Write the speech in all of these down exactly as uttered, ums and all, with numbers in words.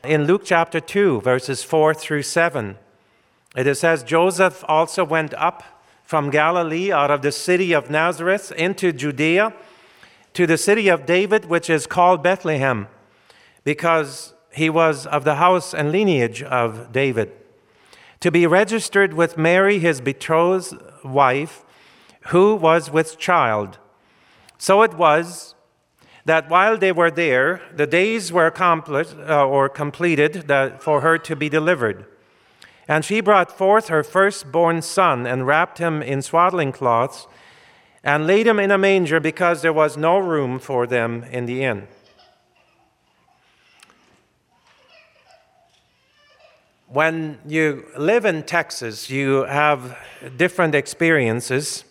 In Luke chapter two, verses four through seven, it says, Joseph also went up from Galilee out of the city of Nazareth into Judea to the city of David, which is called Bethlehem, because he was of the house and lineage of David, to be registered with Mary, his betrothed wife, who was with child. So it was that while they were there, the days were accomplished uh, or completed that for her to be delivered. And she brought forth her firstborn son and wrapped him in swaddling cloths and laid him in a manger because there was no room for them in the inn. When you live in Texas, you have different experiences.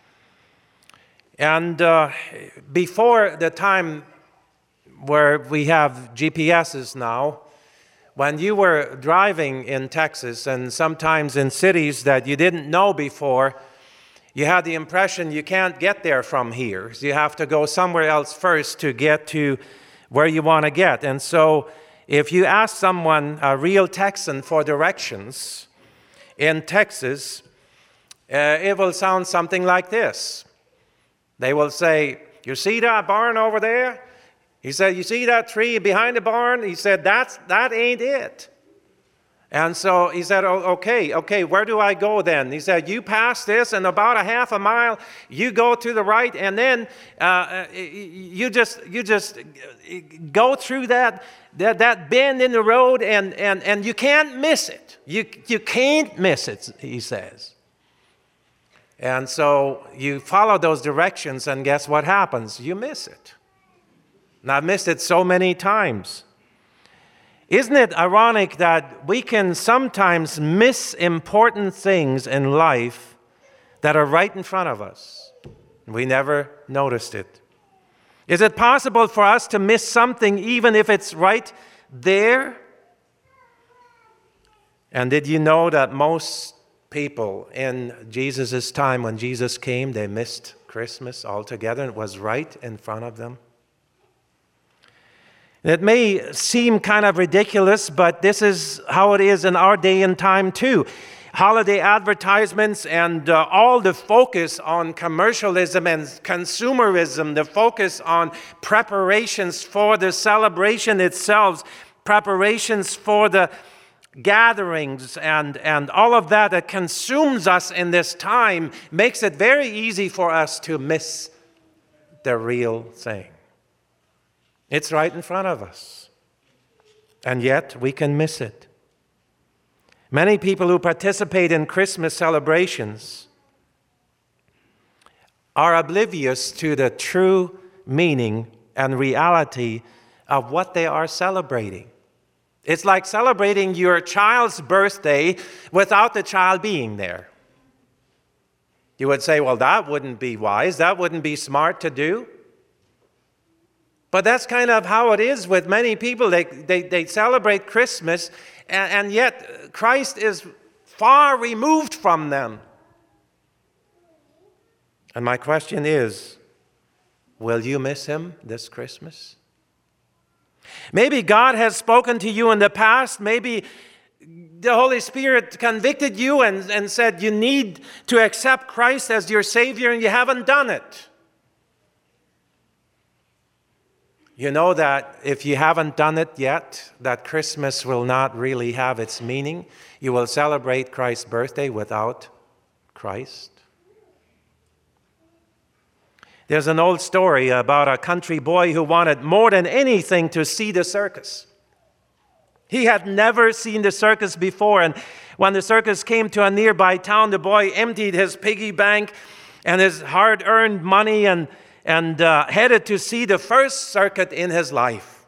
And uh, before the time where we have G P S's now, when you were driving in Texas and sometimes in cities that you didn't know before, you had the impression you can't get there from here. You have to go somewhere else first to get to where you want to get. And so if you ask someone, a real Texan, for directions in Texas, uh, it will sound something like this. They will say, you see that barn over there? He said, you see that tree behind the barn? He said, That's, that ain't it. And so he said, oh, okay, okay, where do I go then? He said, you pass this, and about a half a mile, you go to the right, and then uh, you just you just go through that, that, that bend in the road, and, and, and you can't miss it. You, you can't miss it, he says. And so you follow those directions, and guess what happens? You miss it. And I've missed it so many times. Isn't it ironic that we can sometimes miss important things in life that are right in front of us? We never noticed it. Is it possible for us to miss something even if it's right there? And did you know that most people in Jesus' time, when Jesus came, they missed Christmas altogether? It was right in front of them. It may seem kind of ridiculous, but this is how it is in our day and time too. Holiday advertisements and uh, all the focus on commercialism and consumerism, the focus on preparations for the celebration itself, preparations for the gatherings and, and all of that that consumes us in this time makes it very easy for us to miss the real thing. It's right in front of us, and yet we can miss it. Many people who participate in Christmas celebrations are oblivious to the true meaning and reality of what they are celebrating. It's like celebrating your child's birthday without the child being there. You would say, well, that wouldn't be wise, that wouldn't be smart to do. But that's kind of how it is with many people. They, they, they celebrate Christmas, and, and yet Christ is far removed from them. And my question is, will you miss him this Christmas? Maybe God has spoken to you in the past. Maybe the Holy Spirit convicted you and, and said you need to accept Christ as your Savior, and you haven't done it. You know that if you haven't done it yet, that Christmas will not really have its meaning. You will celebrate Christ's birthday without Christ. There's an old story about a country boy who wanted more than anything to see the circus. He had never seen the circus before, and when the circus came to a nearby town, the boy emptied his piggy bank and his hard-earned money and and uh, headed to see the first circuit in his life.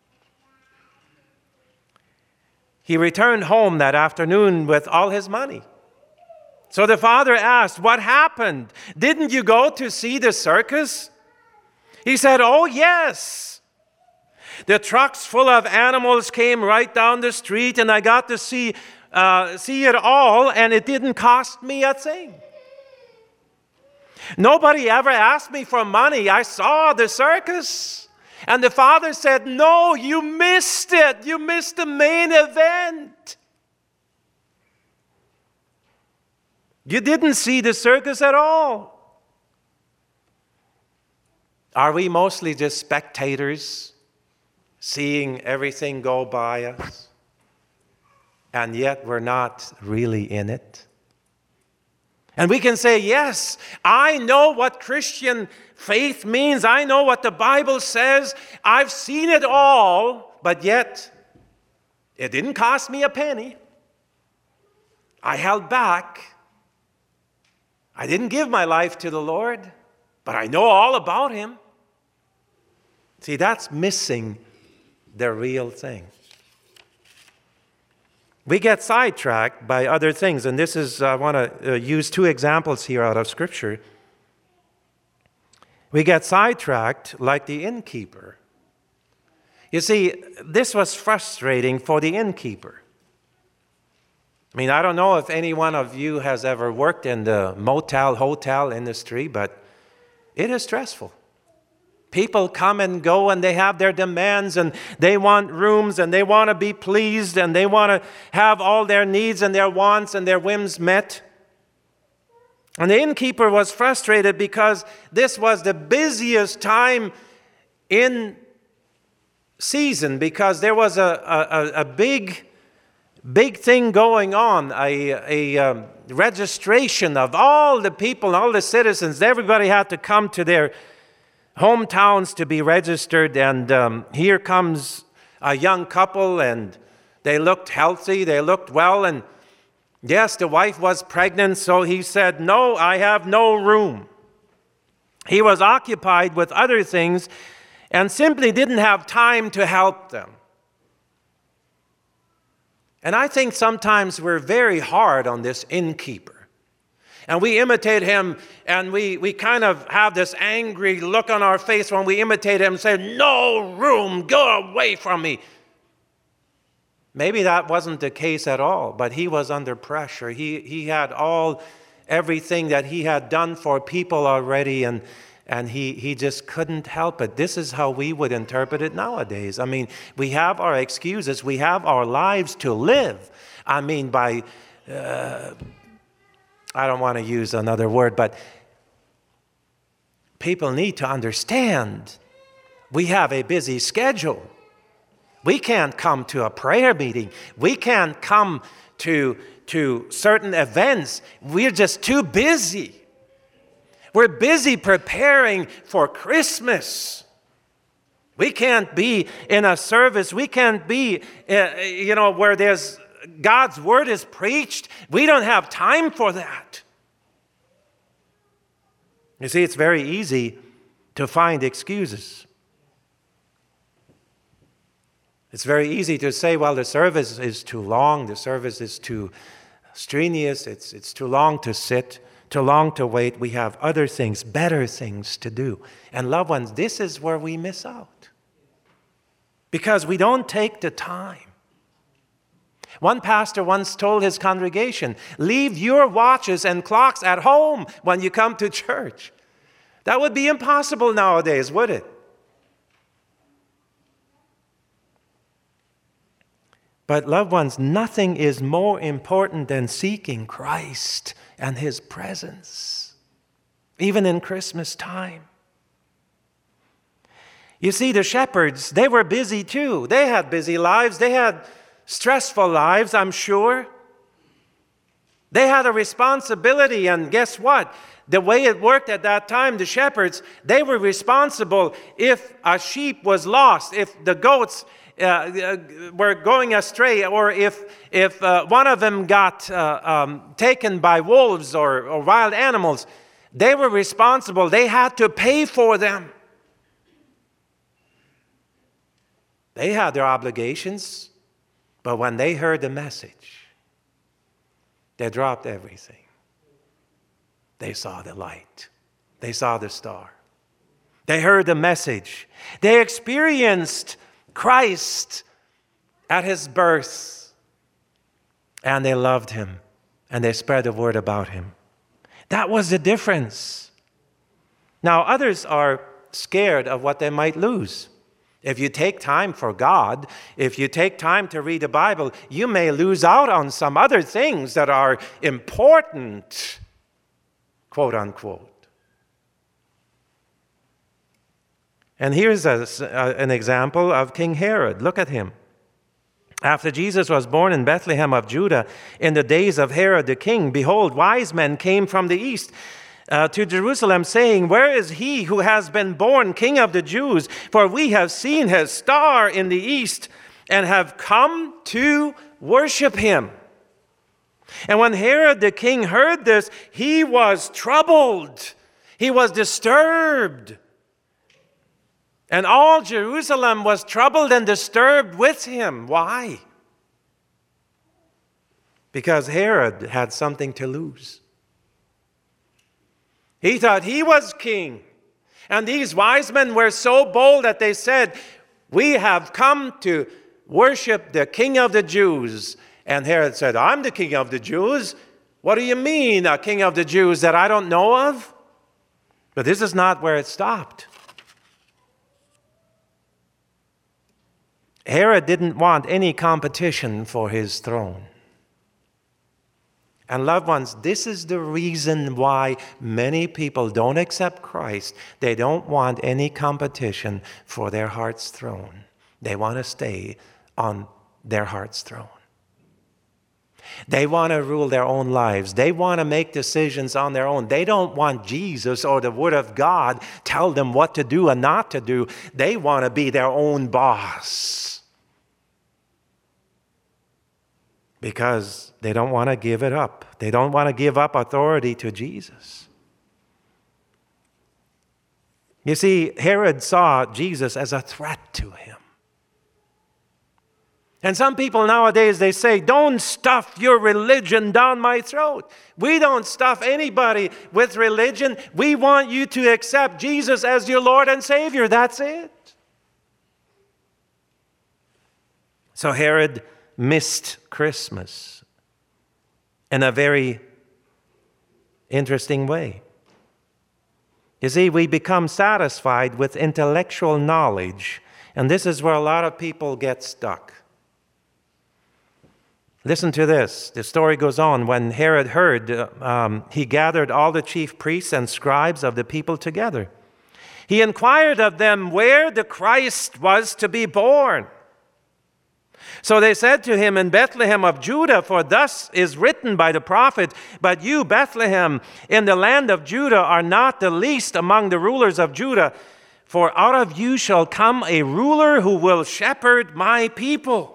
He returned home that afternoon with all his money. So the father asked, what happened? Didn't you go to see the circus? He said, oh, yes. The trucks full of animals came right down the street, and I got to see, uh, see it all, and it didn't cost me a thing. Nobody ever asked me for money. I saw the circus. And the father said, no, you missed it. You missed the main event. You didn't see the circus at all. Are we mostly just spectators, seeing everything go by us? And yet we're not really in it. And we can say, yes, I know what Christian faith means. I know what the Bible says. I've seen it all, but yet it didn't cost me a penny. I held back. I didn't give my life to the Lord, but I know all about Him. See, that's missing the real thing. We get sidetracked by other things, and this is, I want to uh, use two examples here out of Scripture. We get sidetracked like the innkeeper. You see, this was frustrating for the innkeeper. I mean, I don't know if any one of you has ever worked in the motel, hotel industry, but it is stressful. People come and go and they have their demands and they want rooms and they want to be pleased and they want to have all their needs and their wants and their whims met. And the innkeeper was frustrated because this was the busiest time in season because there was a, a, a big, big thing going on, a, a um, registration of all the people, all the citizens. Everybody had to come to their hometowns to be registered, and um, here comes a young couple, and they looked healthy, they looked well, and yes, the wife was pregnant, so he said, no, I have no room. He was occupied with other things and simply didn't have time to help them. And I think sometimes we're very hard on this innkeeper. And we imitate him, and we, we kind of have this angry look on our face when we imitate him and say, no room, go away from me. Maybe that wasn't the case at all, but he was under pressure. He, he had all, everything that he had done for people already, and, and he, he just couldn't help it. This is how we would interpret it nowadays. I mean, we have our excuses. We have our lives to live. I mean, by... Uh, I don't want to use another word, but people need to understand we have a busy schedule. We can't come to a prayer meeting. We can't come to, to certain events. We're just too busy. We're busy preparing for Christmas. We can't be in a service. We can't be, uh, you know, where there's God's word is preached. We don't have time for that. You see, it's very easy to find excuses. It's very easy to say, well, the service is too long, the service is too strenuous, it's, it's too long to sit, too long to wait. We have other things, better things to do. And loved ones, this is where we miss out. Because we don't take the time. One pastor once told his congregation, leave your watches and clocks at home when you come to church. That would be impossible nowadays, would it? But loved ones, nothing is more important than seeking Christ and His presence, even in Christmas time. You see, the shepherds, they were busy too. They had busy lives. They had stressful lives, I'm sure. They had a responsibility, and guess what? The way it worked at that time, the shepherds, they were responsible if a sheep was lost, if the goats uh, uh, were going astray, or if, if uh, one of them got uh, um, taken by wolves or, or wild animals. They were responsible. They had to pay for them. They had their obligations. But when they heard the message, they dropped everything. They saw the light. They saw the star. They heard the message. They experienced Christ at His birth. And they loved Him. And they spread the word about Him. That was the difference. Now, others are scared of what they might lose. If you take time for God, if you take time to read the Bible, you may lose out on some other things that are important, quote unquote. And here's a, a, an example of King Herod. Look at him. After Jesus was born in Bethlehem of Judah, in the days of Herod the king, behold, wise men came from the east uh, to Jerusalem, saying, where is he who has been born King of the Jews? For we have seen his star in the east and have come to worship him. And when Herod the king heard this, he was troubled. He was disturbed. And all Jerusalem was troubled and disturbed with him. Why? Because Herod had something to lose. He thought he was king. And these wise men were so bold that they said, we have come to worship the King of the Jews. And Herod said, I'm the King of the Jews. What do you mean, a King of the Jews that I don't know of? But this is not where it stopped. Herod didn't want any competition for his throne. And loved ones, this is the reason why many people don't accept Christ. They don't want any competition for their heart's throne. They want to stay on their heart's throne. They want to rule their own lives. They want to make decisions on their own. They don't want Jesus or the Word of God tell them what to do and not to do. They want to be their own boss. Because they don't want to give it up. They don't want to give up authority to Jesus. You see, Herod saw Jesus as a threat to him. And some people nowadays, they say, don't stuff your religion down my throat. We don't stuff anybody with religion. We want you to accept Jesus as your Lord and Savior. That's it. So Herod missed Christmas in a very interesting way. You see, we become satisfied with intellectual knowledge, and this is where a lot of people get stuck. Listen to this. The story goes on. When Herod heard, uh, um, he gathered all the chief priests and scribes of the people together. He inquired of them where the Christ was to be born. So they said to him, in Bethlehem of Judah, for thus is written by the prophet, but you, Bethlehem, in the land of Judah, are not the least among the rulers of Judah, for out of you shall come a ruler who will shepherd my people.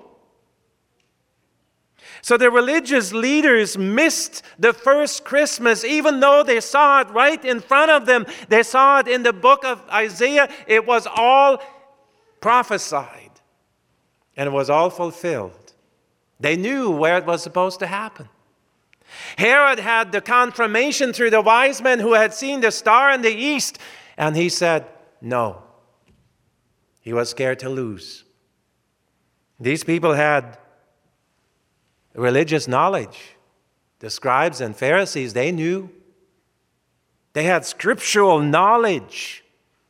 So the religious leaders missed the first Christmas, even though they saw it right in front of them. They saw it in the book of Isaiah. It was all prophesied. And it was all fulfilled. They knew where it was supposed to happen. Herod had the confirmation through the wise men who had seen the star in the east. And he said, no. He was scared to lose. These people had religious knowledge. The scribes and Pharisees, they knew. They had scriptural knowledge.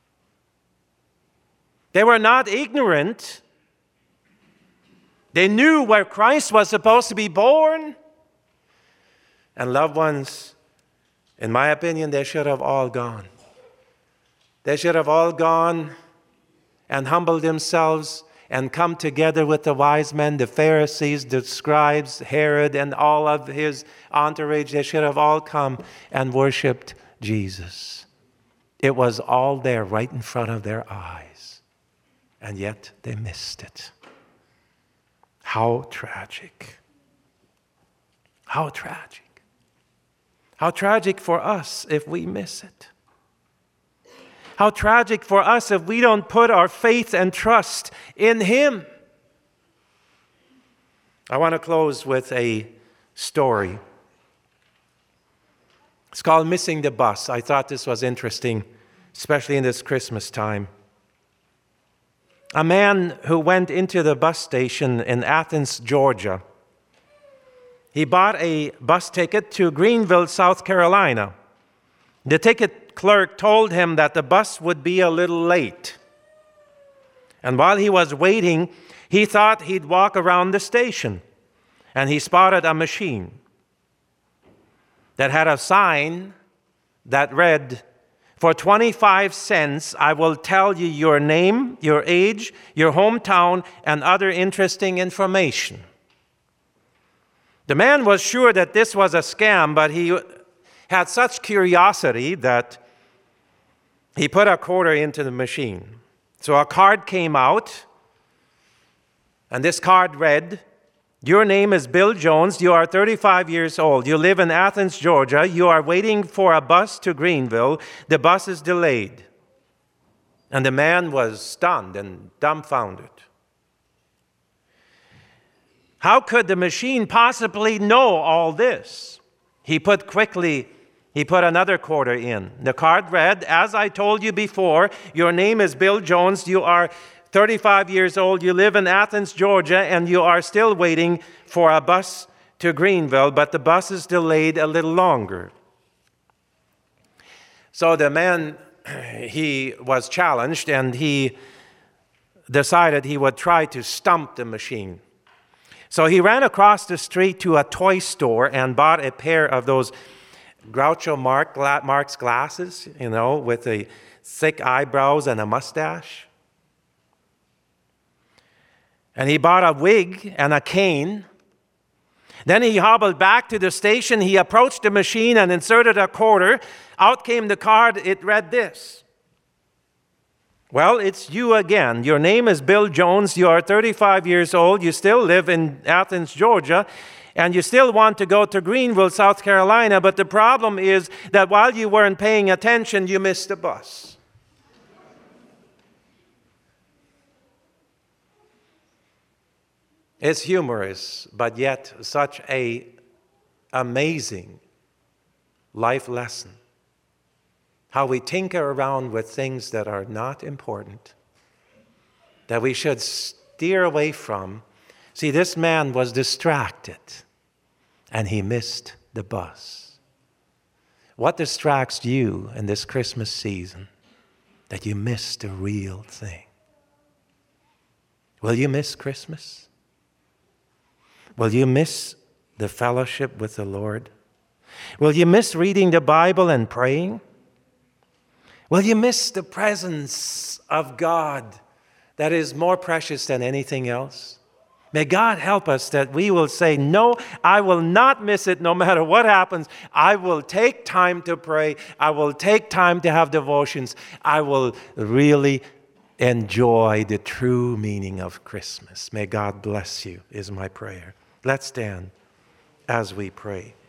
They were not ignorant. They knew where Christ was supposed to be born. And loved ones, in my opinion, they should have all gone. They should have all gone and humbled themselves and come together with the wise men, the Pharisees, the scribes, Herod, and all of his entourage. They should have all come and worshiped Jesus. It was all there right in front of their eyes. And yet they missed it. How tragic. How tragic. How tragic for us if we miss it. How tragic for us if we don't put our faith and trust in Him. I want to close with a story. It's called Missing the Bus. I thought this was interesting, especially in this Christmas time. A man who went into the bus station in Athens, Georgia. He bought a bus ticket to Greenville, South Carolina. The ticket clerk told him that the bus would be a little late. And while he was waiting, he thought he'd walk around the station. And he spotted a machine that had a sign that read, "For twenty-five cents, I will tell you your name, your age, your hometown, and other interesting information." The man was sure that this was a scam, but he had such curiosity that he put a quarter into the machine. So a card came out, and this card read, "Your name is Bill Jones. You are thirty-five years old. You live in Athens, Georgia. You are waiting for a bus to Greenville. The bus is delayed." And the man was stunned and dumbfounded. How could the machine possibly know all this? He put quickly, he put another quarter in. The card read, "As I told you before, your name is Bill Jones. You are thirty-five years old, you live in Athens, Georgia, and you are still waiting for a bus to Greenville, but the bus is delayed a little longer." So the man, he was challenged, and he decided he would try to stump the machine. So he ran across the street to a toy store and bought a pair of those Groucho Marx glasses, you know, with the thick eyebrows and a mustache. And he bought a wig and a cane. Then he hobbled back to the station. He approached the machine and inserted a quarter. Out came the card. It read this: "Well, it's you again. Your name is Bill Jones. You are thirty-five years old. You still live in Athens, Georgia. And you still want to go to Greenville, South Carolina. But the problem is that while you weren't paying attention, you missed the bus." It's humorous, but yet such an amazing life lesson. How we tinker around with things that are not important, that we should steer away from. See, this man was distracted, and he missed the bus. What distracts you in this Christmas season that you miss the real thing? Will you miss Christmas? Will you miss the fellowship with the Lord? Will you miss reading the Bible and praying? Will you miss the presence of God that is more precious than anything else? May God help us that we will say, "No, I will not miss it no matter what happens. I will take time to pray. I will take time to have devotions. I will really enjoy the true meaning of Christmas." May God bless you, is my prayer. Let's stand as we pray.